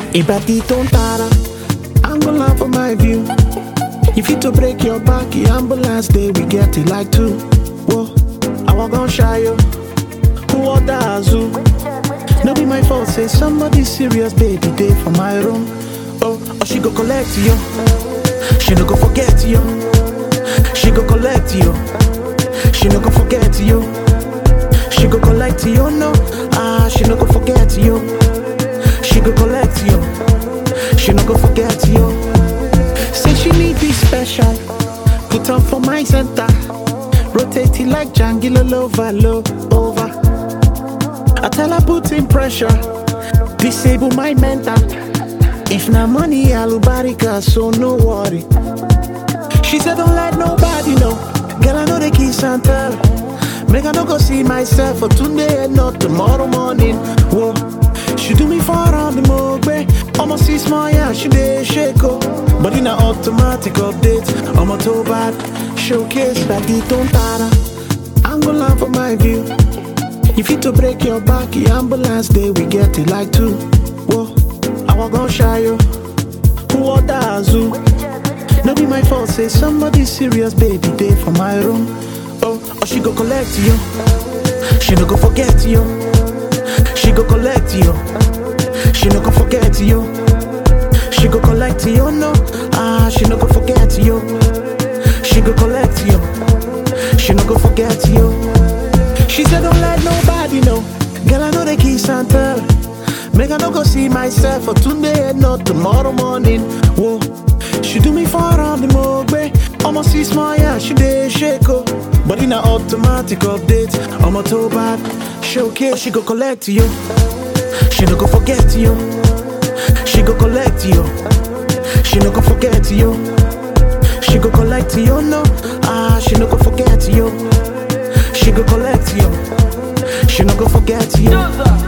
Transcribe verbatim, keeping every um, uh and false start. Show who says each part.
Speaker 1: Ibati tontara, I'm gonna laugh for my view. If you to break your back, the ambulance day we get it like two. Whoa, I walk on shy yo. Who order Azu? No be my fault, say somebody serious, baby, day for my room. Oh, oh, she go collect you. She no go forget you. She go collect you. She no go forget you. She go collect you, no. Ah, she no go forget you. She go collect you. She no go forget you. Say she need be special. Put on for my center. Rotate it like Django over, low over. I tell her put in pressure. Disable my mental. If na money, alubarika, so no worry. She said don't let nobody know. Girl, I know the kiss and tell. Make I no go see myself for today and not tomorrow morning. Whoa, she do me for on the mogbe. Almost see small, yeah, she dey shake oh. But in a automatic update, I'm a toe bad. Showcase like the tontara. I'm gonna laugh for my view. If you to break your back, the ambulance day we get it like two. Whoa, I walk on shy yo. Who order Azu? No be my fault, say somebody serious, baby, day for my room. Oh, oh, she go collect you. She no go forget you. She go collect you. She no go forget you. She go collect you, no. Ah, she no go forget you. She go collect you. She no go forget you. She said don't let nobody know. Girl, I know the kiss and tell. Make I no go see myself for today and not tomorrow morning. Whoa, she do me for on the mogbe. Almost see small, yeah, she dey shake oh. But in a automatic update, I'm a toe bad. Showcase, oh, she go collect you. She no go forget you. She go collect you. She no go forget you. She go collect you, no. Ah, she no go forget you. She go collect you. She no go forget you.